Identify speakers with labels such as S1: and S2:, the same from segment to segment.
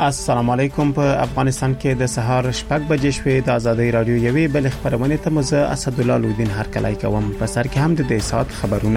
S1: السلام علیکم. په افغانستان کې د سهار شپږ بجې شوې د آزادۍ رادیو یوې بل خبرونه ته مزه اسدالله لودین هرکلای کوم. په سر کې هم د دې سات خبرونه.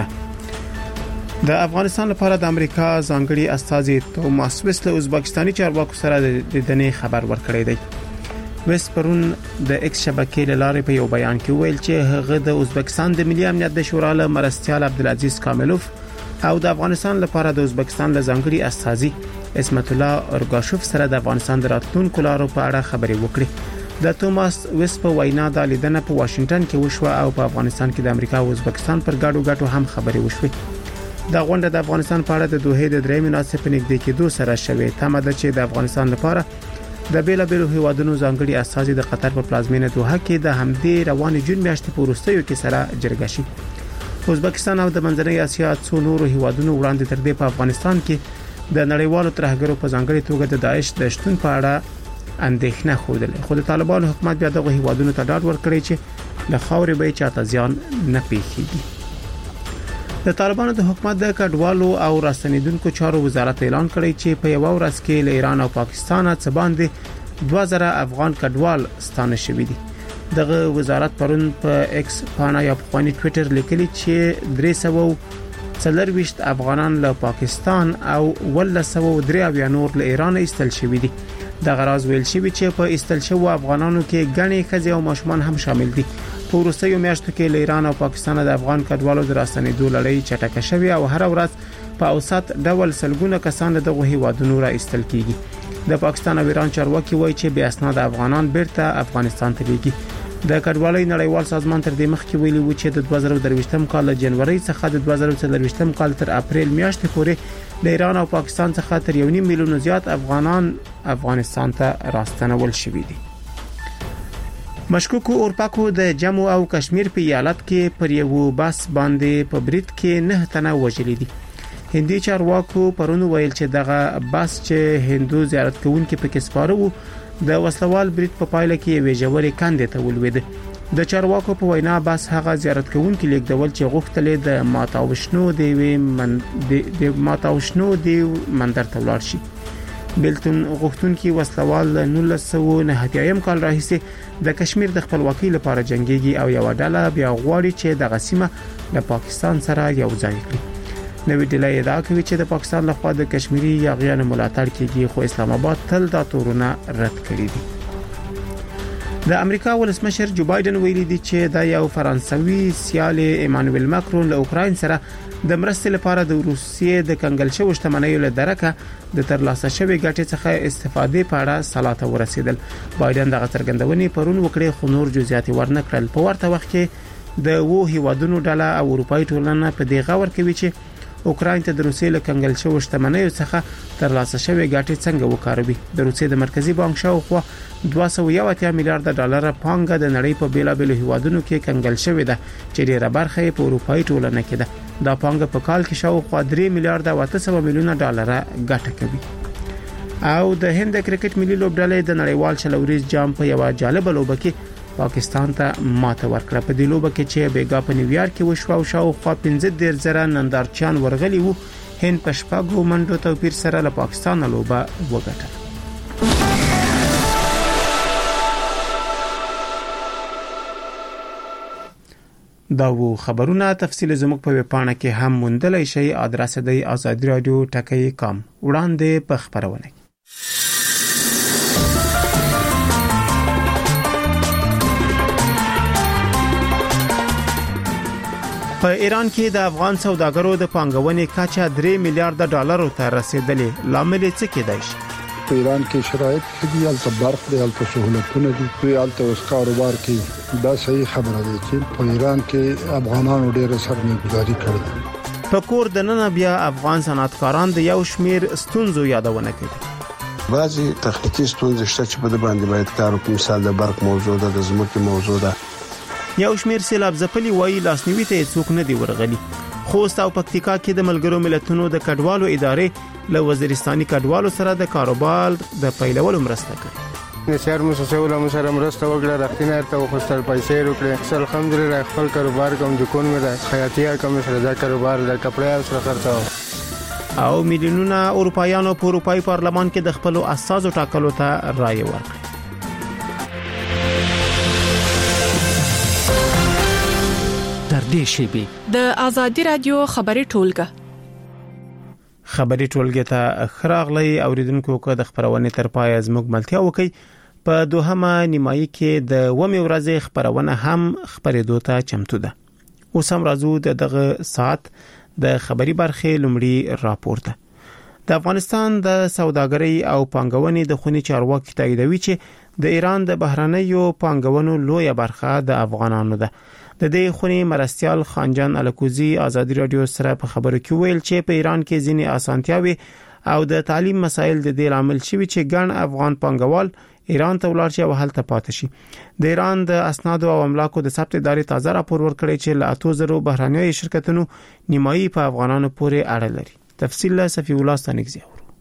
S1: د افغانستان لپاره د امریکا ځانګړي استازي توماس ویس له ازبکستاني چارواکو سره د دنې خبر ورکړی دی. ویس پرون د ایکس شبکې لاره په یو بیان کې ویل چې هغه د ازبکستان د ملي امنیت د شورا له مرستیال عبدالعزیز کاملوف او د افغانستان لپاره د ازبکستان له ځانګړي استازي اسمت الله اورګاشوف سره د افغانستان د راتلونکو لارو په اړه خبرې وکړې. د توماس ویس په وینا د لیدنه په واشنگټن کې وشو او په افغانستان کې د امریکا او ازبکستان پر ګډو هم خبرې وشوې. د غونډه د افغانستان په اړه د دوه د درې مناسب نږدې کېدو سره شوې. تمه ده چې د افغانستان لپاره د بیلابیلو هیوادونو ځانګړي استازي د قطر په پلازمینه دوحه کې د همدې روان جون میاشتې په وروستیو کې سره جرګه شي. ازبکستان او د منځنۍ اسیا څو نورو هیوادونو وړاندې تر دې په افغانستان کې د نړیوالو ترهګرو په ځانګړي توګه د داعش د شتون په اړه اندېښنه خوده. خو د طالبانو حکومت بیا دغه هیوادونو ته ډاډ ورکړی چې له خاورې به چاته ځان نه پیښیږي. د طالبانو د حکومت د کډوالو او راستنیدونکو چارو وزارت اعلان کړی چې په یو ورځ کې له ایران او پاکستان څخه باندې 2000 افغان کډوال ستانه شوي دي. دغه وزارت پرون په ایکس پاڼه یا په ټوئیټر لیکلی چې 340 افغانان له پاکستان او 103 نور له ایران ایستل شوي دي. د غراز ویل شوی چې په ایستل شوو افغانانو کې غني خځې او ماشومان هم شامل دي. په وروستیو میاشتو کې له ایران او پاکستان د افغان کډوالو د راستنېدو لړۍ چټکه شوې او هر ورځ په اوسط ډول سلګونه کسان دغه هیوادونو را ایستل کیږي. د پاکستان او ایران چارواکي وایي چې بیا اسناد افغانان بیرته افغانستان ته لیږي. د کډوالۍ نړیوال سازمان تر دې مخکې ویلي و چې د 2023م کال له جنوري څخه د 2024م کال تر اپریل میاشتې پورې د ایران او پاکستان څخه تر 1.5 میلیون زیات افغانان افغانستان ته راستنول شوي دي. مشکوکو اورپاکو د جموں او کشمیر په ایالت کې پر یو بس باندې په برید کې 9 تنه وژل دي. هندي چارواکو پرون ویل چې دغه بس چې هندو زیارت کوونکي پکې سپاره وو د وسلوال برید په پایله کې وی جوړې کاندې ته ولوید. د چارواکو په وینا بس هغه زیارت کوونکي لیکدول چې غوښتل د ماتاوشنو دی مندر ته ولاړ شي. بلتون غوښتونکي وسلوال 1990 کال راهیسې د کشمیر د خپلواکۍ لپاره جنگيږي او یو ډله بیا غواړي چې د غسیمه له پاکستان سره یو ځای کړي. نوې ډله ادعا کوي چې د پاکستان لخوا د کشمیری یاغیانو ملاتړ کیږي خو اسلام آباد تل دا تورونه رد کړی دي. د امریکا ولسمشر جو بایدن ویلي دی چې دا یو فرانسوي سیال ایمانوئل ماکرون له اوکراین سره د مرستې لپاره د روسیې د کنګل شوی شتمنیو له درکه د ترلاسه شوی ګټې څخه استفادې په اړه صلاح ورسېدل. بایدن دغه څرګندونې پرون وکړې خو نور جزئیات ورنکړل. په ورته وخت کې د وو هیوادونو ډله او اروپאי ټولنه په دې غور کوي چې اوکراین ته د روسیې له کنګل شوی شتمنیو څخه ترلاسه شوی ګټې څنګه وکاروي. د روسیې د مرکزی بانک شاوخوا 280 میلیارډ ډالر پانګه د نړۍ په بیلابیلو هیوادونو کې کنګل شوې ده چې ډیره برخه یې په اروپאי ټولنه کې ده. دا پانګه په کال کې شاوخوا 3 میلیارډ او 800 میلیونه ډالر ګټه کوي. او د هند کرکټ ملي لوبډلې د نړیوال شلوريز جام په یو جالب لوبه کې پاکستان ته ماته ورکړه. په دې لوبه کې چې بیګا په نیویارک کې وشو او شاوخوا 15,000 نندارچیان ورغلي وو، هند په شپږو منډو توپیر سره له پاکستان لوبه وګټله. دا وو خبرونه. تفصیل زموږ په ویبپاڼه کې هم موندلای شئ. ادرس دی azadiradio.com. وړاندې په خبرونه په ایران کې د افغان سوداګرو د پانګونې کچه 3 میلیارډ ډالرو ته رسیدلې. لامل څه کېدای شي؟
S2: په ایران کې شرایط خدي الته برق دی، الته سہولتونه دي، په الته اوس کاروبار کې دا صحیح خبره ده چې په ایران کې افغانانو ډېر سرمایه‌ګذاري کړې.
S1: په کور د نن بیا افغان صنعتکاران د یو شمیر ستونزو یادونه کوي.
S3: بعضي تخنیکی ستونزې شته چې په دې باندې باید کار وکړو. مثال د برق موضوع ده، د ځمکې موضوع ده.
S1: یو شمیر سیلاب ځپلي وایي لاسنیوي ته څوک نه دی ورغلي. خوست او پکتیکا کې د ملګرو ملتونو د کډوالو ادارې له وزیرستاني کډوالو سره د کاروبار د پیلولو مرسته کوي.
S4: نشر مسوسه سره مرسته وکړه، راختینه ته وخصل پیسې وکړه. الحمدلله خپل کاروبار کوم دکان مې د خیاطۍ کوم سره دا کاروبار د کپڑا سره خرڅاو.
S1: او میلیونونه اروپایانو په اروپאי پارلمان کې د خپل اساسو ټاکلو ته رائے ورکړه.
S5: در دې شیبي
S6: د ازادي رادیو خبري ټولګه
S1: ته خراغلی اوریدونکو کو د خبرونه تر پای زموږ ملتیا وکي. په دوهمه نیمایي کې د ومه ورځې خبرونه هم خبرېدو ته چمتو ده. اوس هم راځو دغه سات د خبري برخې لومړی راپورته. د افغانستان د سوداګرۍ او پانګونې د خونی چارواکي تاییدوي چې د ایران د بهرنیو پانګونو لویه برخه د افغانانو ده. د دې خونی مرستيال خانجان الکوزی ازادي رادیو سره په خبرو کې ویل چې په ایران کې ځینې اسانتیاوي او د تعلیم مسایل د دې عامل شوي چې ګڼ افغان پانګوال ایران ته ولاړ شي او هلته پاتې شي. د ایران د اسنادو او املاکو د ثبت ادارې تازه راپور ورکړی چې له 8000 بهرنیو شرکتونو نیمایي په افغانانو پورې اړه لري. تفصیل له صفی الله ستانګزی.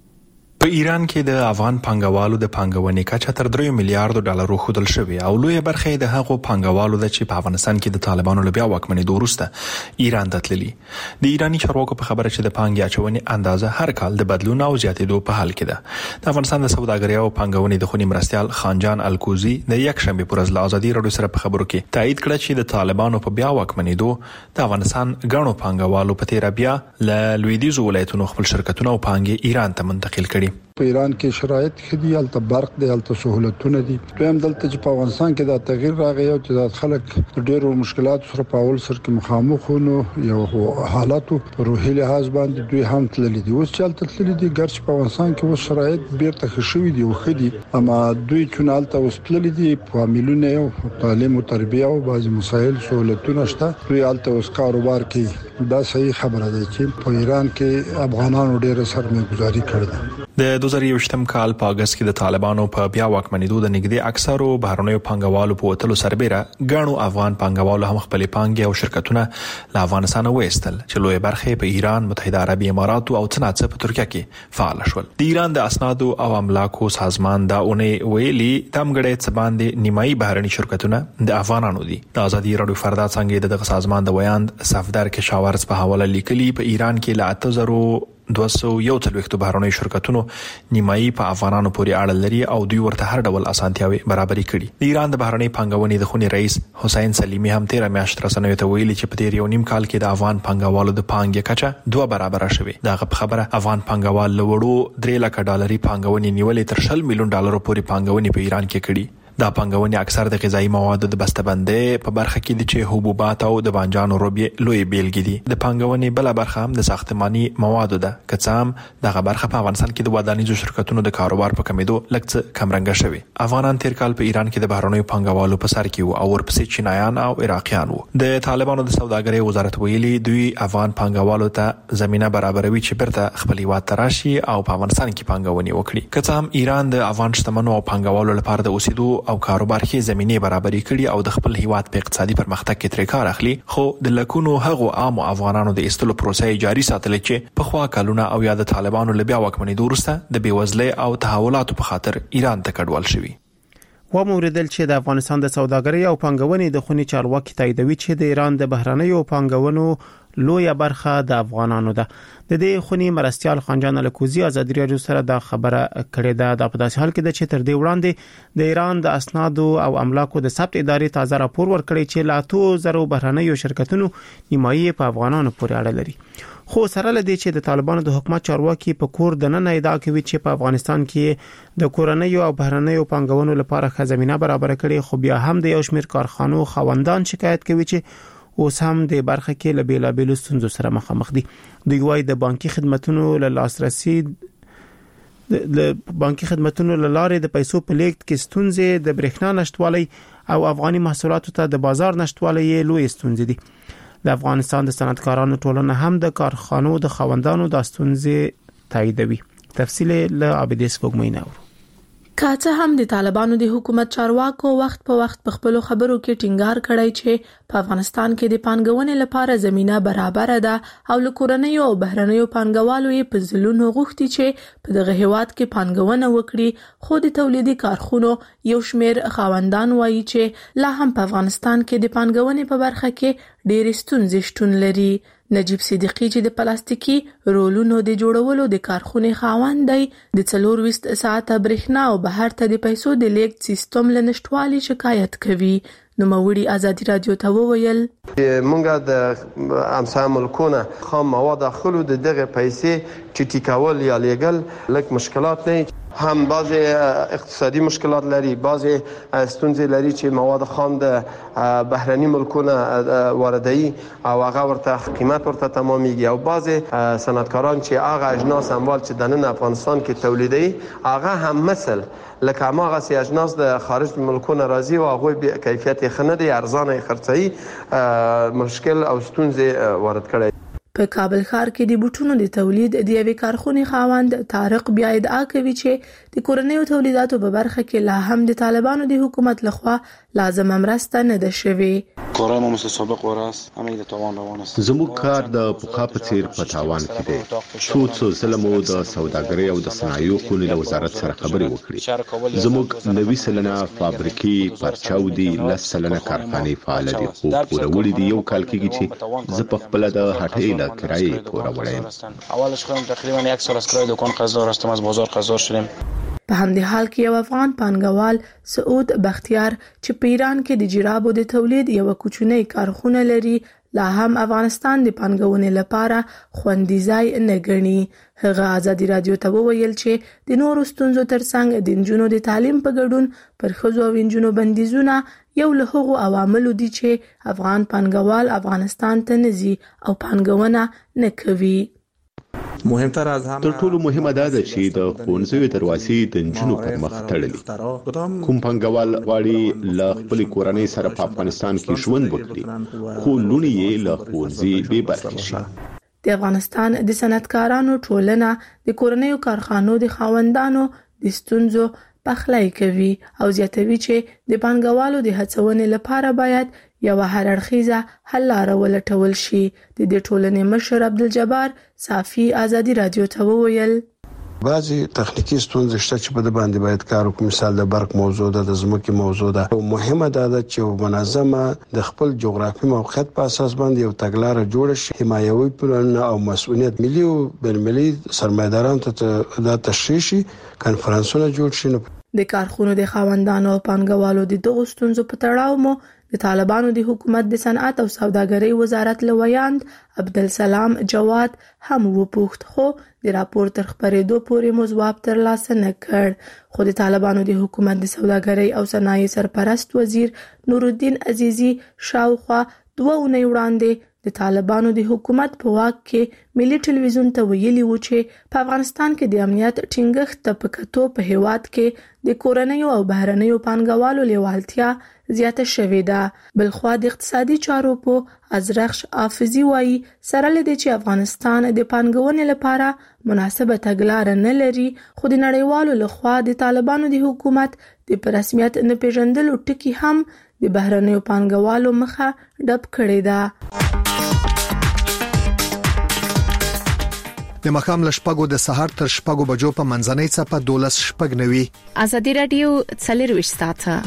S7: په ایران کې د افغان پانګوالو د پانګونې کچه تر 3 میلیارډ ډالر خودل شوی او لوی برخه د هغو پانګوالو د چې په افغانستان کې د طالبانو له بیا واکمنۍ وروسته ایران ته تللي. د ایرانی چارواکو په خبره چې د پانګې اچونې اندازه هر کال د بدلون او زیاتېدو په حال کې ده. د افغانستان د سوداګرۍ او پانګونې د خونی مرستيال خانجان الکوزی د یک شنبه پر ورځ له ازادي رادیو سره په خبرو کې تایید کړ چې د طالبانو په بیا واکمنۍ د افغانستان غنو پانګوالو په تیر بیا له لویدیځ ولایتونو خپل شرکتونه او پانګې ایران ته منتقل کړي.
S2: په ایران کې شرایط خدي الته برق دی الته سہولتونه دي. دویم دلته چې په افغانستان کې دا تغییر راغی او چې د خلک ډېرو مشکلات سره په اول سر کې مخامخ ونو یو حالاتو روحي لحاظ باندې دوی هم تللی دي. اوس چې الته تللی دي ګرځي په افغانستان کې اوس شرایط بیرته خښوي دي او خدي اما دوی چې الته اوس تللی دي په عاملونه او تعلیم او تربیه او بعضي مسایل سہولتونه شته. دوی الته اوس کاروبار کوي. دا صحیح خبره ده چې په ایران کې افغانانو ډېر سرمایه‌ګذاري کړې ده.
S7: د 2023م کال په اگست کې د طالبانو په بیا واکمنېدو د نږدې اکثرو بهرنیو پانګوالو په وټلو سربېره غاڼو افغان پانګوالو هم خپل پانګې او شرکتونه له افغانستان وېستل چې لوی برخه په ایران، متحده عربی امارات او څنګه په ترکیه کې فعال شول. د ایران د اسنادو او املاکو سازمان دا اونې ویلي تمګړې څباندې نیمایي بهرني شرکتونه د افغانانو دي. د ازادي رادیو فردا څنګه دغه سازمان د ویاند صفدر کې شاورز په حواله لیکلي په ایران کې له 8241 بهرنیو شرکتونو نیمایي په افغانانو پورې اړه لري او دوی ورته هر ډول اسانتیاوي برابرې کړي. د ایران د بهرنۍ پانګونې د خونی رئیس حسین سلیمی هم 13 میاشتې رسنیو ته ویلي چې په تیر یو نیم کال کې د افغان پانګوالو د پانګې کچه 2 برابر شوه. دغه خبره افغان پانګوال له وړو 3 لک ډالري پانګونې نیولې تر 100 میلیون ډالر پورې پانګونې په ایران کې کړي. دا پانګونې اکثر د غذایی موادو د بسته‌بندۍ په برخه کې دي چې حبوبات او د بانجانو روبي لوی بیلګې دي. د پانګونې بل برخه هم د ساختماني موادو ده. کڅام دغه برخه په افغانستان کې د ودانیزو شرکتونو د کاروبار په کمیدو لکه کمرنګ شوی. افغانان تیر کال په ایران کې د بهرنیو پانګوالو په سر کې وو او ورپسې چینایان او عراقیان وو. د طالبانو د سوداګرۍ وزارت ویلي دوی افغان پانګوالو ته زمينه برابروي چې برته خپل هیواد تراشي او په افغانستان کې پانګونې وکړي. کڅام ایران د افغان شتمنو او پانګوالو لپاره د اوسېدو او کاروبار کې زمينه برابرۍ کړي او د خپل هیواد په اقتصادي پرمختګ کې تر کار اخلي. خو د لکونو هغو عام افغانانو د استلو پروسې جاري ساتل چې په خوا کلونه او یا د طالبانو له بیا واکمنۍ وروسته د بیوزلۍ او تحولاتو په خاطر ایران ته کډوال شوی.
S1: و موردل چې د افغانستان د سوداګرۍ او پانګونې د خونی چارواکي تاییدوي چې د ایران د بهرنیو پانګونو لویه برخه د افغانانو ده. د دې خونی مرستيال خانجان الکوزی ازادي رادیو سره دا خبره کړې ده. د په داسې حال کې چې تر دې وړاندې د ایران د اسنادو او املاکو د ثبت ادارې تازه راپور ورکړی چې لا 2000 بهرنیو شرکتونو نیمایي په افغانانو پورې اړه لري. خو سره لدی چې د طالبانو د حکومت چارواکي په کور د نن ادعا کوي چې په افغانستان کې د کورنیو او بهرنیو پانګونو لپاره خزمینه برابر کړي، خو بیا هم د یو شمېر کارخانو خوندان شکایت کوي چې اوس هم د برخه کې له بیلابېلو ستونزو سره مخامخ دي. دوی وايي د بانکي خدماتو له لاسرسي د بانکي خدماتو له لارې د پیسو په لیږد کې ستونزې، د برېښنا نشټوالي او افغاني محصولاتو ته د بازار نشټوالي لوی ستونزې دي. د افغانستان د صنعتکارانو ټولنه هم د کارخانو د خوندانو د ستونزې تاییدوي. تفصیل له عابدیس وګمینه.
S6: کاته هم د طالبانو د حکومت چارواکو وخت په وخت په خپل خبرو کې ټینګار کړی چې په افغانستان کې د پانګونې لپاره زمينه برابر ده او له کورنیو او بهرنیو پانګوالو یې په ځلونو غوښتي چې په دغه هیواد کې پانګونه وکړي. خو د تولیدي کارخونو یو شمېر خاوندان وایي چې لا هم په افغانستان کې د پانګونې په برخه کې ډېر ستونزې شتون لري. نجیب صدیقی چې د پلاستیکي رولونو د جوړولو د کارخونې خاوند دی د 24 ساعته برېښنا او بهر ته د پیسو د لیږد سیستم له نشټوالي شکایت کوي. نو موري ازادي رادیو ته وویل
S8: مونږه د امثال ملکونه خام مواد خلو د دغه پیسې چې ټیکاول یا لیګل لک مشکلات نه هم بعضی اقتصادي مشکلات لري، بعضی ستونزې لري چې مواد خام د بهرني ملکونه واردوي او هغه ورته قیمت ورته تمامېږي او بعضی صنعتکاران چې هغه اجناس اموال چې د نن افغانستان کې تولیدوي هغه هم مثل لکه هغه سي اجناس د خارج ملکونه راځي او هغه به کیفیت خنه دي ارزانه خرڅي مشکل او ستونزې وارد کړي.
S6: په کابل ښار کې د بوټونو د تولید د یوې کارخونې خاوند طارق بیا ادعا کوي چې د کورنیو تولیداتو په برخه کې لا هم د طالبانو د حکومت لخوا لازمه مرسته نه ده شوې.
S9: کارمو مثل سابق وراست همه د توان روان است.
S10: زموږ کار د پخوا په څیر په تاوان کې دی. څو ځله مو د سوداګرۍ او د صنایعو قونې له وزارت سره خبرې وکړې. زموږ 90 سلنه فابریکې پرچاو دي، 10 سلنه کارخانې فعال دي، خو پوره وړي دي یو کال کېږي چې زه په خپل د هټۍ کرایه پورا وړم.
S9: اولش خودم تقریبا 1 سال از کرایه دکان قرضدار هستم، از بازار قرضدار شدم.
S6: په همدې حال کې یو افغان پانګوال سعود بختیار چې په ایران کې د جرابو د تولید یو کوچنی کارخونه لري لا هم افغانستان د پانګونې لپاره خوندي ځای نه ګڼي. هغه ازادي رادیو ته وویل چې د نورو ستونزو ترڅنګ د نجونو د تعلیم په ګډون پر ښځو او نجونو بندیزونه یو له هغو عواملو دي چې افغان پانګوال افغانستان ته نه ځي او پانګونه نه کوي.
S10: مهمتر از هم تر ټولو مهمه دا ده چې د ښوونځیو دروازې د نجونو پر مخ تړلي. کوم پانګوال غواړي له خپل کورنۍ سره په افغانستان کې ژوند وکړي خو لونی یې له ښوونځي بې برخې شي.
S6: د افغانستان د صنعتکارانو ټولنه د کورنیو کارخانو د خاوندانو د ستونزو پخلی کوي او زیاتوي چې د پانګوالو د هڅونې لپاره باید یو هر اړخیزه حل لاره ولټول شي. د دې ټولنې مشر عبدالجبار صافي ازادي رادیو ته وویل
S3: بعضی تخنیکی ستونزې شته چې په باندې باید کار وکړو. مثال د برق موضوع ده، د ځمکې موضوع ده. او مهمه ده چې منظمه د خپل جغرافي موقعیت په اساس باندې یو تګلارې جوړ شي، حمایوي پلان او مسؤلیت ملي او بین‌المللي سرمایدارانو ته د تشریح شي، کانفرنسونه جوړ شي.
S6: د کارخونو د خاوندانو او پانګوالو د دغو ستونزو په تړاو مو د طالبانو د حکومت د صنعت او سوداګرۍ وزارت لویاند عبدالسلام جواد هم وپوښت، خو د راپور تر خبرېدو پورې مو ځواب ترلاسه نه کړ. خو د طالبانو د حکومت د سوداګرۍ او صنایع سرپرست وزیر نورالدین عزیزی شاوخوا 2 اونۍ وړاندې د طالبانو د حکومت په واک کې ملي ټلویزیون ته ویلي و چې په افغانستان کې د امنیت ټینګښت ته په کتو په هیواد کې د کورنیو او بهرنیو پانګوالو لیوالتیا زیاته شوې ده. بلخوا د اقتصادي چارو په ازرخش حافظي وایي سره لدې چې افغانستان د پانګونې لپاره مناسبه تګلاره نه لري، خو د نړیوالو لخوا د طالبانو د حکومت د په رسمیت نه پیژندلو ټکي هم د بهرنیو پانګوالو مخه ډب کړې ده.
S11: د مخام لشپګو د سحر تر شپګو بجو په منځنۍ صفه 12:09
S12: ازادي رادیو 24 ساعته.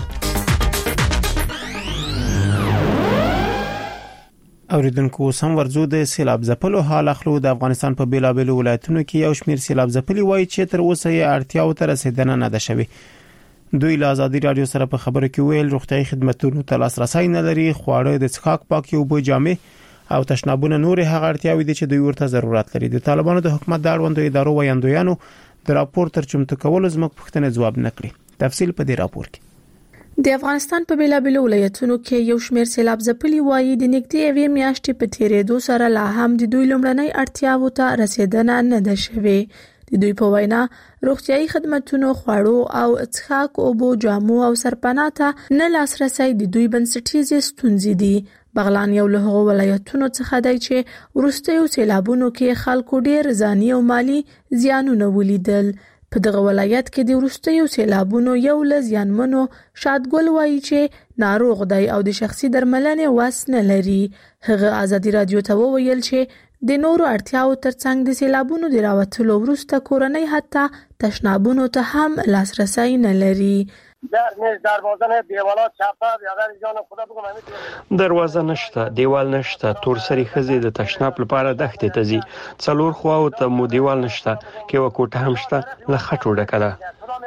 S1: اوریدونکو سم ورزو د سیلاب ځپلو حال اخلو. د افغانستان په بیلابل ولایتونو کې یو شمیر سیلاب ځپلي وایي چې تر اوسه یې اړتیاو ته رسیدنه نه ده شوې. دوی له ازادي رادیو سره په خبرو کې ویل روغتيایي خدماتو ته لاسرسي نه لري، خواړه د څښاک پاکي او بو جامې او تشنابونه نور هغه اړتیاوي دي چې دوی ورته ضرورت لري. د طالبانو د حکومت د اړوندو ادارو ویاندویانو د راپور تر چمتو کولو زموږ پوښتنه جواب نکړي. تفصیل په دې راپور کې.
S6: د افغانستان په بیلابل ولایتونو کې یو شمیر سیلاب ځپلي وایي د نږدې یوې میاشتې په تیریدو سره لا هم د دوی لومړنۍ اړتیاوو ته رسیدنه نه ده شوې. د دوی په وینا روغتيایي خدماتو، خواړو او څښاک او بو جامو او سرپناه ته نه لاسرسي د دوی بنسټیزې ستونزې دي. بغلان یو له هغو ولایتونو څخه دی چې وروستیو سیلابونو کې خلکو ډیر ځاني او مالی زیانونه ولیدل. په دغه ولایت کې د وروستیو سیلابونو یو له زیانمنو شادګل وایي چې ناروغ دی او د شخصي درملنې وس نه لري. هغه ازادي رادیو ته وویل چې د نورو اړتیاو ترڅنګ د سیلابونو د راوتلو وروسته کورنۍ حتی تشنابونو ته هم لاسرسي نه لري.
S13: دروازه نشته، دیوال نشته، تورسری خزي د تشناب لپاره دښتې ته ځي. څلور خواو ته مو دیوال نشته، کې وکوټه هم شته، له خټو ډکه ده.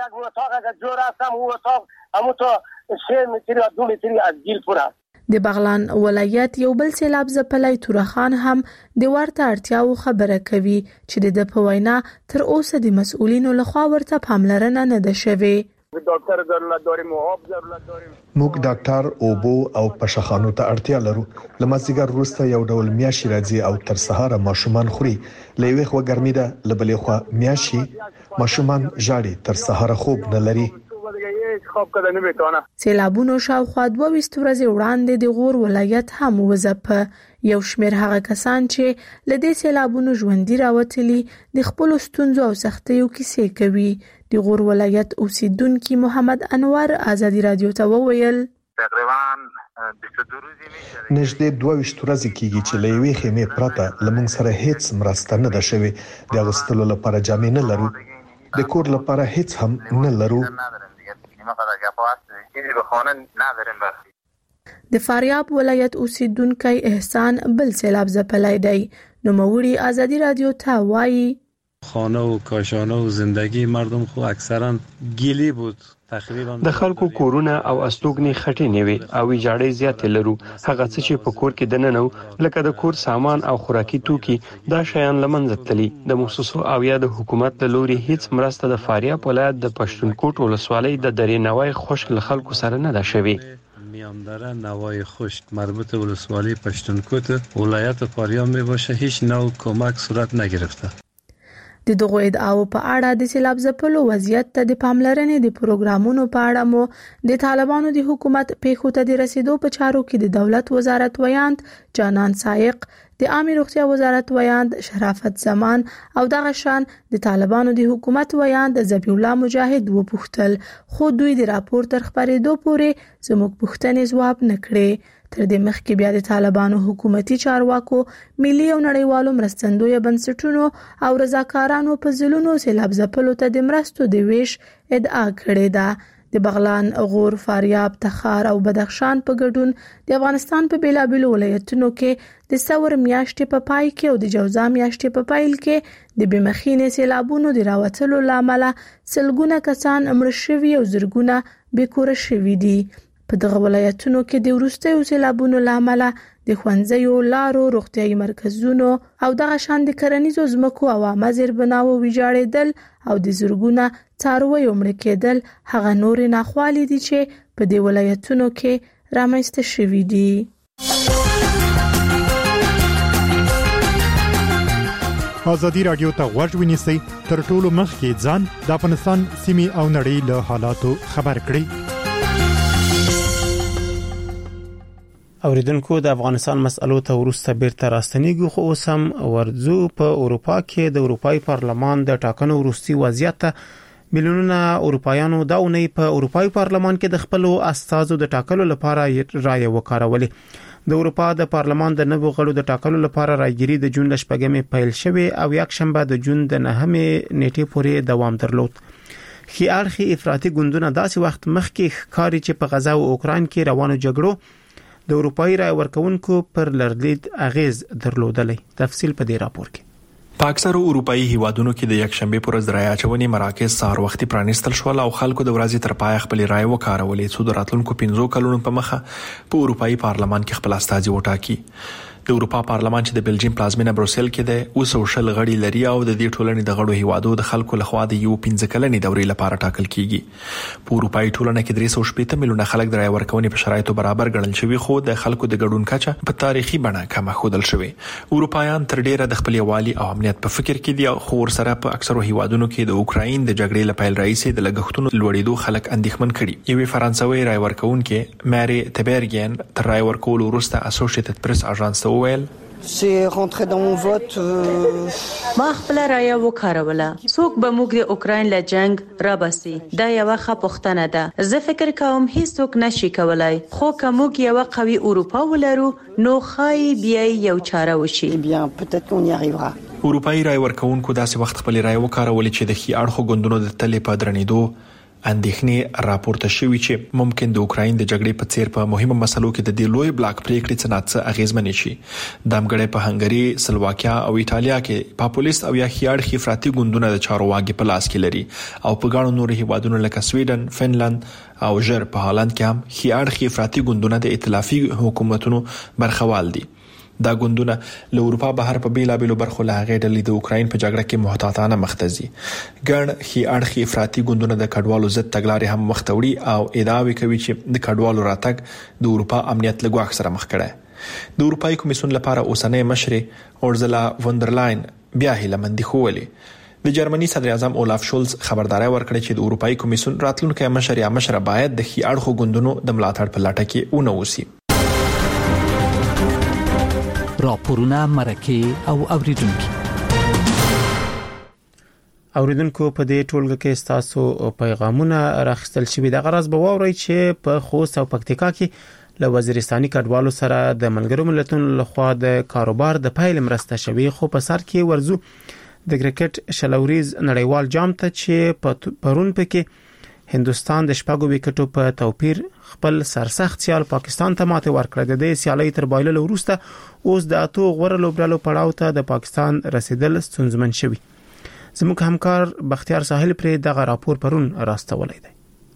S6: د بغلان ولایت یو بل سیلاب ځپلی تورخان هم د ورته اړتیاو خبره کوي چې د په وینا تر اوسه د مسؤلینو لخوا ورته پاملرنه نه ده شوې.
S11: موږ ډاکټر اوبو او پشخانو ته اړتیا لرو. لمسیګر وروسته یو ډول میاشي راځي او تر سهار ماشومان خوري. لوي خو ګرمي ده، لبلې خو میاشي ماشومان ژاړي، تر سهار خوب نه لري.
S6: سیلابونو شاوخوا 22 ورځې وړاندې د غور ولایت هم وځپ. یو شمېر هغه کسان چې لدې سیلابونو ژوندۍ راوتلي د خپل ستونزو او سختیو کیسې کوي. د غور ولایت اوسیدونکو محمد انور آزادی رادیو ته وویل
S14: تقریبا
S11: نږدې 22 ورځې کېږي چې لوي خیمه پرته لمن سره هیڅ مرسته نه ده شوی. د غستلو لپاره جامې نه لرو، د کور لپاره هیڅ هم نه لرو.
S6: د فاریاب ولایت اوسیدونکو احسان بل سیلاب ځپلی دی. نوموړي آزادی رادیو ته وایي
S15: خانه و کاشانه و زندگی مردم خو اکثرا گیلی بود.
S13: د خلکو کورونه او استوګنې خټې نیوي او ویجاړې زیات لرو. هغه څه چې په کور کې دننه لکه د کور سامان او خوراکي توکي دا شیان لمنځه تللي. د مؤسسو او یا د حکومت له لوري هیڅ مرسته د فاریاب ولایت د پښتونکوټ ولسوالۍ د درې نوای خشک خلکو سره نه ده شوی.
S15: میاندره نوای خشک مربوط ولسوالی پښتونکوټ ولایت فاریاب می باشه هیچ نوع کمک صورت نگرفته.
S6: د دغه ادعاو په اړه د سیلاب ځپلو وضعیت ته د پاملرنې د پروګرامونو په اړه مو د طالبانو د حکومت پیښو ته د رسیدو په چارو کې د دولت وزارت ویاند جانان سائق، د عامه روغتیا وزارت ویاند شرافت زمان او دغه شان د طالبانو د حکومت ویاند ذبیح الله مجاهد وپوښتل، خو دوی د راپور تر خبرېدو پورې زموږ پوښتنې ځواب نه کړې. تر دې مخکې بیا د طالبانو حکومتي چارواکو ملي او نړیوالو مرستندوی بنسټونو او رضاکارانو په ځلونو سیلاب ځپلو ته د مرستو د ویش ادعا کړې ده. د بغلان، غور، فاریاب، تخار او بدخشان په ګډون د افغانستان په بیلابیلو ولایتونو کې د ثور میاشتې په پای کې او د جوزا میاشتې په پیل کې د بمخینې سیلابونو د راوتلو لامل سلګونه کسان مړ شوي او زرګونه بیکوره شوي دي. په دغه ولایتونو کې د وروستیو سیلابونو لامل د ښوونځیو، لارو، روغتیايي مرکزونو او دغه شان د کرنیزو ځمکو او عامه زیربناوو ویجاړېدل او د زرګونه څارویو مړه کېدل هغه نور ناخوالې دي چې په دې ولایتونو کې رامنځته شوي دي.
S16: آزادی رادیو ته غوږ ونیسئ، تر ټولو مخکې ځان د افغانستان سیمې او نړۍ له حالاتو خبر کړئ.
S1: اوریدونکو، د افغانستان مسألو ته ورسته بیرته راستنیږو، خو اوس هم ورځو په اروپا کې د اروپای پارلمان د ټاکنو وروستي وضعیت میلیونونه اروپایانو دا اونۍ په اروپای پارلمان کې د خپل استازو د ټاکلو لپاره رائے وکړولې. د اروپا د پارلمان د نوو غړو د ټاکلو لپاره راګيري د جون 8 پیل شوه او یک شنبه د جون 9 نیټې پورې دوام درلود. خي اړخي افراطي ګوندونه داسې وخت مخکې ښکاري چې په غزا او اوکران کې روانو جګړو د اروپאי رای ورکونکو پر لرلید اغیز درلودلې. تفصیل په دې راپور کې.
S7: په اکثرو اروپאי هیوادونو کې د یک شنبه پر ورځ رای اچونې مراکز سهار وختي پرانیستل شول او خلکو د ورځې تر پای خپل رای وکړولې چې د راتلونکو 15 کلونو په مخه په اروپאי پارلمان کې خپل استازي وټاکي. د اروپا پارلمان چې د بلجیم پلازمینه بروسل کې ده اوس سوشل غړي لري او د دې ټولنې د غړو هیوادو د خلکو لخوا د یو 15 کلنې دورې لپاره ټاکل کیږي. په اروپאי ټولنه کې 380 میلیونه خلک د رای ورکونې په شرایطو برابر ګڼل شوی، خو د خلکو د ګډون کچه په تاریخي بڼه کم ښودل شوی. اروپایان تر ډیره د خپل یوالي او امنیت په فکر کې دي، خو ورسره په اکثرو هیوادونو کې د اوکراین د جګړې لپاره رئیس د لګښتونو لوړېدو خلک اندېښمن کړي. یوې فرانسوي رای ورکونکې ماري تبرګین تر رای ورکول وروسته اسوسییټډ پریس اژانس ته وویل
S17: ما خپل رای وکړوله. څوک به موږ د اوکراین له جنگ را باسي؟ دا یو ښه پوښتنه ده. زه فکر کوم هیڅوک نشي کولای، خو که موږ یو قوي اروپا ولرو نو خای بیا یو چاره وشي.
S7: اروپאי رای ورکونکو داسې وخت خپل رای وکړول چې د خي اړخو ګوندونو د تلې په درنېدو اندېښنې راپورته شوې چې ممکن د اوکراین د جګړې په څیر په مهمه مسلو کې د دې لوی بلاک پریکړې څخه اغیزمن شي. د امګړې په هنګري، سلواکیا او ایتالیا کې پاپولیست او یا خیاړ خفراتی ګوندونه د چارواکي په لاس کې لري او په ګڼو نورو هیوادونو لکه سویډن، فنلند او ژر په هالند کې هم خیاړ خفراتی ګوندونه د ائتلافي حکومتونو برخوال دي. دا ګوندونه له اروپا بهر په بیلابېلو برخو له هغې ډلې د اوکراین په جګړه کې محتاطانه مختزي. ګڼ خیاړ افراطي ګوندونه د کډوالو ضد تګلارې هم مخ ته وړي او ادعاوې کوي چې د کډوالو راتګ د اروپا امنیت له ګواښ سره مخ کړي. د اروپאי کمیسیون لپاره اوسنۍ مشر اورزلا وندرلاین بیا هیلمندي خوولې. د جرمني صدر اعظم اولاف شولز خبرداري ورکړه چې د اروپאי کمیسیون راتلونکي مشر یا مشره باید د خیاړ ګوندونو د ملاتړ په لټه کې ونه اوسي.
S5: راپورونه مرکه او اوریدونکو
S1: په دې ټولګه کې تاسو پیغامونه راخستل شوي. د غرض به ووري چې په خوست او پکتیکا کې له وزیرستاني کډوالو سره د ملګرو ملتونو لخوا د کاروبار د پایل مرسته شوي، خو په سر کې ورزو د کرکټ شلوریز نړیوال جام ته چې پرون پکې هندستان د شپږو وکټو په توپیر خپل سرسخت سیال پاکستان ته ماته ورکړه. د سیالۍ تر بایللو وروسته اوس د اتو غوړه لوبډلو پړاو ته د پاکستان رسیدل ستونزمن شوی. زموږ همکار بختیار ساحل پر دغه راپور پرون راستولای دی.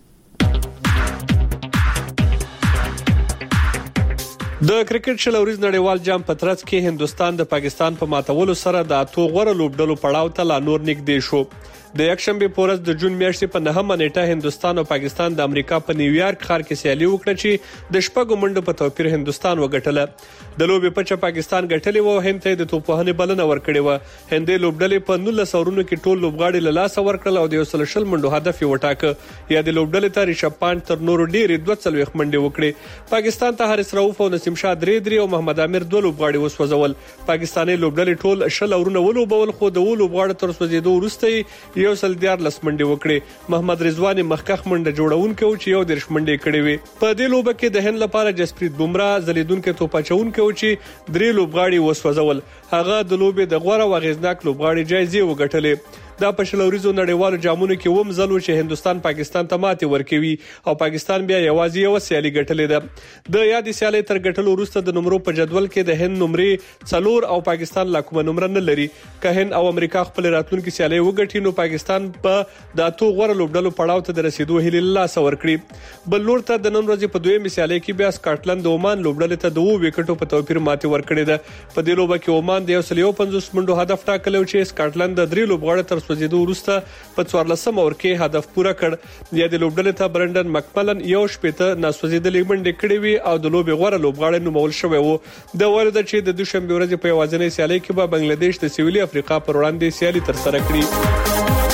S13: د کرکټ شلوریز نړیوال جام په ترڅ کې هندستان د پاکستان په ماتولو سره د اتو غوړه لوبډلو پړاو ته لا نور نږدې شو. د یکشنبه پورز د جون میاشتې په 9مه نیټه هندستان او پاکستان د امریکا په نیویارک ښار کې سیالي وکړه چې د شپږو منډو په توپیر هندستان وګټله. د لوبې په پاکستان ګټلې و، هند ته د توپوهنې بلنه ورکړې و. هندې لوبډلې په 19 اورونو کې ټول لوبغاړي له لاسه ورکړل او د 100 منډو هدف یې وټاکه. یا د لوبډلې ته ریشب پانت تر نورو ډېرې 240 منډې وکړې. پاکستان ته حارث رؤوف او نسیم شاه درې او محمد عامر 2 لوبغاړي وسوځول. پاکستاني لوبډلې ټول 10 اورونه ولوبول، خو د لوبغاړو تر سوځېدو وروسته یو سل 14 منډې وکړې. محمد رضوان مخکخ منډه جوړونکو چې یو درش منډې کړې وي. په دې لوبه کې د هند لپاره جسپریت بومرا زلیدونکو توپاچونکو چې 3 لوبغاړي وسوځول. هغه د لوبې د غوړه او غیزناک لوبغاړي جایزې وګټلې. دا په شلوریزو نړیوالو جامونو کې ووم ځلو چې هندستان پاکستان ته ماتې ورکوي او پاکستان بیا یوازې یو سیالي ګټلې ده. د یادې سیالي تر ګټلو وروسته د نمبرو په جدول کې د هند نمرې 4 او پاکستان لا کومه نمبر نه لري. که هند او امریکا خپل راتلونکي سیالي وګټي نو پاکستان په د اتو غوړه لوبډلو پړاو ته د رسیدو هیله لاسه ورکړي. بل لور ته د نن ورځې په دویمه سیالي کې بیا سکاټلند د عمان لوبډلې ته 2 وکټو په توپیر ماتې ورکړې ده. په دې لوبه کې عمان د 150 منډو هدف ټاکلو چې سکاټلند د 3 لوبغاړو تر سوځېدو وروسته په 14 اور کې هدف پوره کړ. یا د لوبډلې ته برندن مکملن یو شپته ناسوځېدلې منډې کړې وي او د لوبې غوړه لوبغاړی نومول شوی وو. د ولده چې د دوشنبه ورځې په یوازینۍ سیالي کې به بنگلاديش د سویلي افریقا پر وړاندې سیالي تر سره کړي.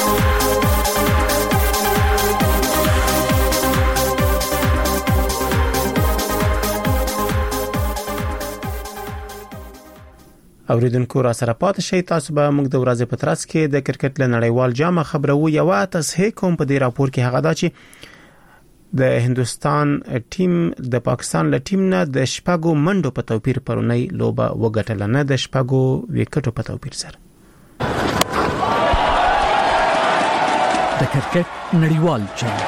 S1: اوریدونکو را سره پاتې شئ. تاسو به موږ د ورځې په ترڅ کې د کرکټ له نړیوال جام خبرو. یو تصحیح کوم په دې راپور کې هغه دا چې د هندستان ټیم د پاکستان له ټیم نه د شپږو منډو په توپیر پرونی لوبه وګټله، نه د شپږو وکټو په توپیر سره.
S5: د کرکټ نړیوال جام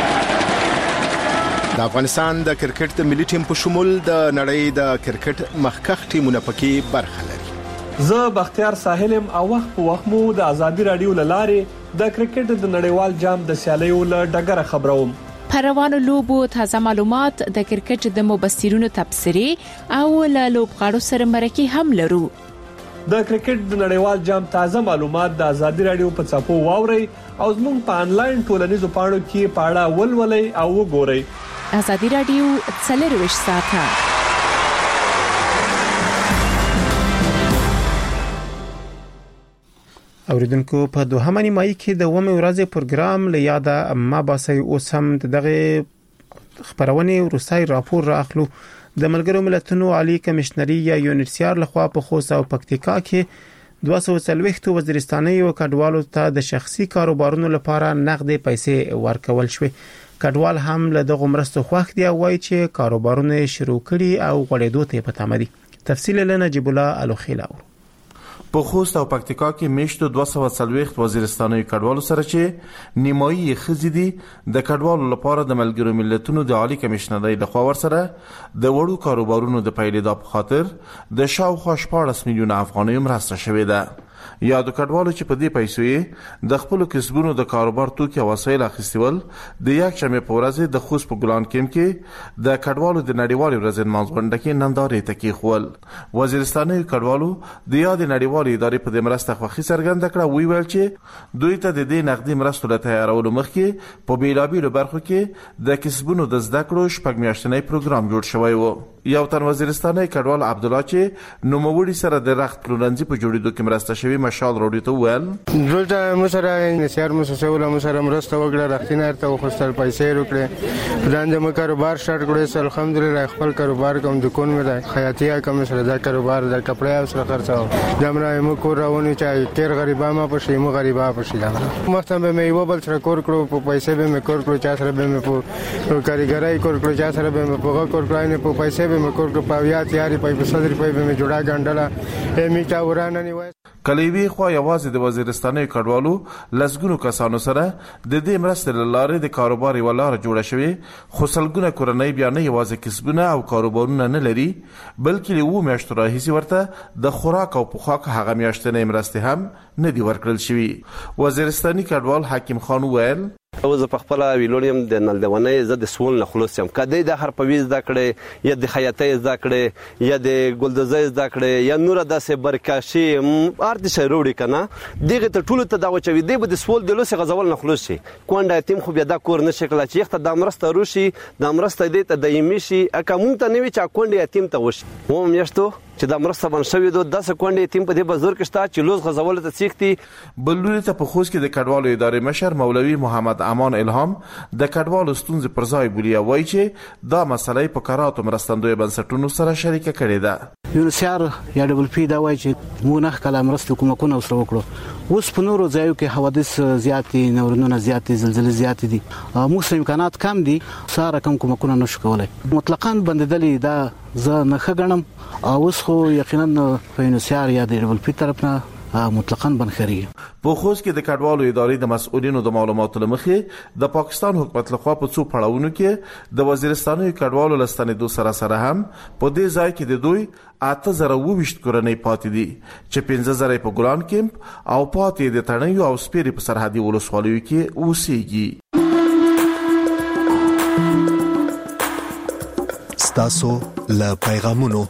S11: د افغانستان د کرکټ د ملي ټیم په شمول د نړۍ د کرکټ مخکخ ټیمونه پکې برخه لري.
S13: زه بختیار ساحلم او وخت په وخت مو د ازادي رادیو لاره د کرکټ د نړیوال جام د سیالیو له ډګره خبروم.
S12: پروانو لوبو تازه معلومات، د کرکټ د مبصرینو تبصرې او له لوبغاړو سره مرکه هم لرو.
S13: د کرکټ د نړیوال جام تازه معلومات د ازادي رادیو په چاپو واوري او زموږ په انلاین ټولنیزو پاڼو کې پاړه ولولئ او وګورئ.
S12: ازادي رادیو 24 ساعته.
S1: اوریدونکو په دوهمه نیمایي کې د ومه ورځې پروګرام له یاده ما باسي اوس هم دغه خبرونه ورسای راپور راخلو. د ملګرو ملتونو عالی کمشنري یا یونیسیار لخوا په خوست او پکتیکا کې 240 وزیرستاني او کډوالو ته د شخصي کاروبارونو لپاره نقدي پیسې ورکول شوې. کډوال هم له دغه مرستو خوښ دي او وایي چې کاروبارونه شروع کړي او غوړېدو ته پته مدي. تفصیل له نجیب الله الوخیل.
S14: په خوست او پکتیکا کې میشتو 240 وزیرستاني کډوالو سره چې نیمایي خزې دي د کډوالو لپاره د ملګرو ملتونو د عالی کمشنرۍ لخوا ورسره د وړو کاروبارونو د پیلېدا په خاطر د شاوخوا 14 میلیونه افغانۍ مرسته شوې ده. یا د کډوالو چې په دې پیسو یې د خپل کسبونو د کاروبار توکي او وسایل اخیستول د یک شنبه په ورځ د خوست په ګلان کېم کې د کډوالو د نړیوالې ورځې منځغونډه کې نندارې تکي خول. وزیرستاني کډوالو د یاد نړیوالې ادارې په دې مرسته خوښي څرګنده کړه، ویل چې دوی ته د دې نقدي مرستو له تیارولو مخکې په بیلابیلو برخو کې د کسبونو د زده کړو شپږ میاشتنی پروګرام جوړ شوی و. یو تن وزیرستاني کډوال عبدالله چې نوموړي سره د رخت پلورنځي په جوړېدو کې مرسته شوی مشال راډیو ته وویل
S4: دلته مو سره نسیار موسسه مو سره مرسته وکړه، رختینه ارته وخصل پیسې وکړه، پلان د مو کاروبار شارټ کړو. الحمدلله خپل کاروبار کوم دکان مې ده خیاطیه کوم سره دا کاروبار د کپڑے او سره خرڅاو جمره مو کورونه چې کیر غریبا ما پښې مو غریبا پښې مخته به مې یو بل سره کور کړو، په پیسې به مې کور کړو، چا سره به مې په کاریګرای کور کړو، چا سره به مې په کور کړو، نه په پیسې به مې کور کړو، په یا تیاری په صدر په به مې جوړا ګنډله مې چا ورانه نیوي.
S14: کلیوی خو یوازې د وزیرستاني کډوالو لسګونو کسانو سره د دې مرستې لاره د کاروبار ولاره جوړه شوې، خو سلګونه کورنۍ بیا نه یوازې کسبونه او کاروبارونه نه لري بلکې له و میاشتو راهیسې ورته د خوراک او پوښاک هغه میاشتنۍ مرستې هم نه دي ورکړل شوې. وزیرستاني کډوال حکیم خان ویل
S18: او زه په خپل ویلونیم د نلدونې زه د سول نه خلاص یم، کدی د حرفوي زده کړې یا د خیاطۍ زده کړې یا د ګلدوزۍ زده کړې یا نور داسې برکاشي ارت شي وروړي کنه دغه ته ټول ته دا وچوي دی به د سول د لوسه غزول نه خلاص شي. کونډه یتیم خو بیا دا کور نه شکل چې یخته د امرسته روشي د امرسته دی ته دایمي شي اکمون ته نوي چا کونډه یتیم ته وشي و میاشتو چې د امرسته بن شوی دو 10 کونډه یتیم په دې بزرګ شتا چې لوز غزول ته سیختي.
S14: بلوري ته په خوست کې د کډوالو ادارې مشر مولوي محمد امان الهام د کډوالو ستونزې پر ځای بولی وایي چې دا مسله په کاراتو مرستندوی بنسټونو سره شریکه کړې ده.
S19: یونسیار یا ډبل پی دا وایي چې موږ نه کله مرستو کومکونه سره وکړو، اوس په نورو ځایو کې حوادث زیاتې نورونه زیاتې زلزلې زیاتې دي، موږ سره امکانات کم دي، ساره کم کومکونه نشو کولای مطلقاً بندیدلې دا زه نه خګنم. اوس خو یقینا په یونسیار یا د ډبل پی طرف نه مطلقاً بنخري.
S14: په خوست کې د کډوالو ادارې د مسؤلینو د معلوماتو لمخې د پاکستان حکومت لخوا په څو پړاوونو کې د وزیرستاني کډوالو لستنېدو سره هم په دې ځای کې د دوی 8020 کورنۍ پاتې دي چې 15000 په ګلان کېمپ او پاتې د تڼیو او سپيري په سرحدي ولسوالیو کې اوسېږي.
S11: ستاسو له پیغامونو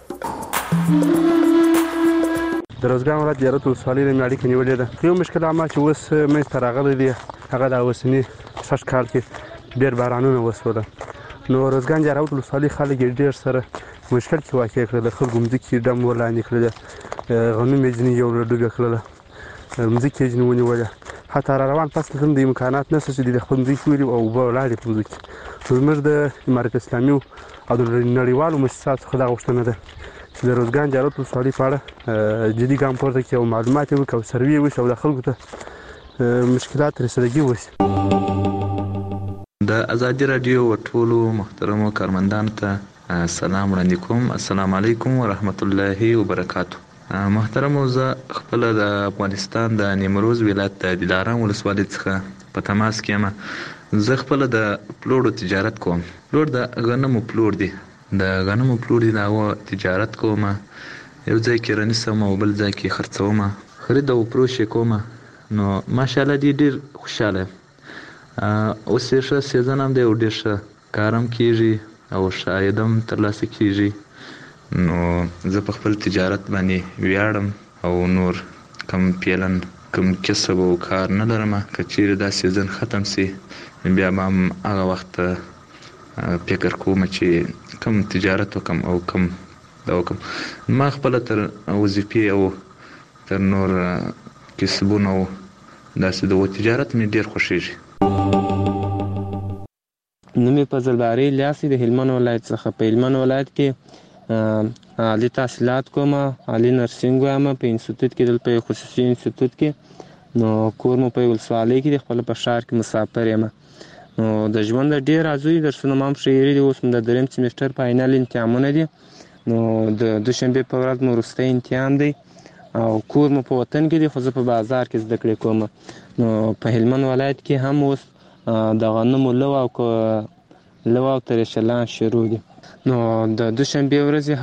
S20: د روزګان ولایت زیارت ولسوالۍ له اړیکې نیولې ده. یو مشکل عامه چې اوس منځته راغلی دی هغه د اوسني سږ کال کې ډېر بارانونه وسوله، نو روزګان زیارت ولسوالۍ خلک ډېر سره مشکل کې واقع کړل، خلکو مځکې ډم ولاندې کړل، غنم یې ځینې یو ډوبې کړله، مځکې یې ځینې ونیوله، حتی را روان فصل هم د امکانات نشته چې د خپل مځکې ولي او اوبه ولاړې په مځکې. زموږ د امارت اسلامي او د نړیوالو مؤسساتو څخه دا غوښتنه ده چې د روزګان زیارت ولسوالۍ په اړه جدي ګام پورته کړي او معلومات یې وکړي او سروې وشي او د خلکو ته مشکلات رسیدګي وشي.
S21: د ازادي رادیو ټولو محترمو کارمندانو ته سلام وړاندې کوم. السلام علیکم ورحمت الله وبرکاتو. محترمو زه خپل د افغانستان د نیمروز ولایت د دلارام ولسوالۍ څخه په تماس کې یم. زه خپل د پلوړو تجارت کوم. پلوړ د غنمو پلوړ دی، د غنمو پلوړ دی او تجارت کوم، یو ځای کې رنیسم او بل ځای کې خرڅوم، خرید او فروش کوم. نو ماشاءالله دی ډیر خوشاله اوس ښه سیزن هم دی او ډیر ښه کارم کیږي او شایدم ترلاسه کیږي. نو زه په خپل تجارت باندې ویاړم او نور کم پیلن کم کسب او کار نه لرم. که چیرې دا سیزن ختم سي بیا به هم هغه وخت فکر کوم چې کم تجارت وکم او کم دا وکم. ما خپل تر وظیفې او تر نور کسبونه او داسې د تجارت مې ډیر خوښیږي.
S22: نومي فضل باری الیاسی د هلمند ولایت څخه په هلمند ولایت کې عالی تحصیلات کوم، عالی نرسنګ وایم په انسټیټیوټ کې دلته خصوصي انسټیټیوټ کې. نو کور مو په ولسوالۍ کې د خپل په ښار کې مسافر یم. نو د ژوند ډیر ارزوي درسونه مام شېری دي، اوس د دریم سیمستر فاینل امتحانونه دي. نو د دوشنبه په ورځ مو وروستی امتحان دی او کور مو په وطن کې دی خو زه په بازار کې زده کړې کوم. نو په هلمند ولایت کې هم اوس د غنمو لو او ترشلان شروع دي. نو د دوشنبې ورځې